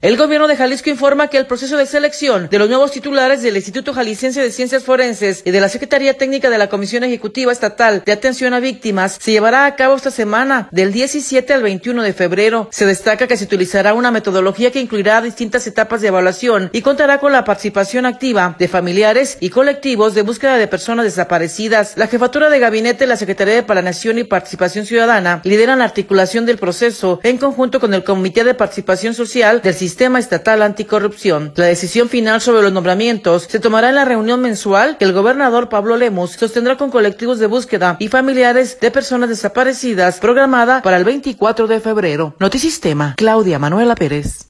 El gobierno de Jalisco informa que el proceso de selección de los nuevos titulares del Instituto Jalisciense de Ciencias Forenses y de la Secretaría Técnica de la Comisión Ejecutiva Estatal de Atención a Víctimas se llevará a cabo esta semana, del 17 al 21 de febrero. Se destaca que se utilizará una metodología que incluirá distintas etapas de evaluación y contará con la participación activa de familiares y colectivos de búsqueda de personas desaparecidas. La Jefatura de Gabinete, la Secretaría de Planeación y Participación Ciudadana lideran la articulación del proceso en conjunto con el Comité de Participación Social del Sistema Estatal Anticorrupción. La decisión final sobre los nombramientos se tomará en la reunión mensual que el gobernador Pablo Lemus sostendrá con colectivos de búsqueda y familiares de personas desaparecidas, programada para el 24 de febrero. Notisistema, Claudia Manuela Pérez.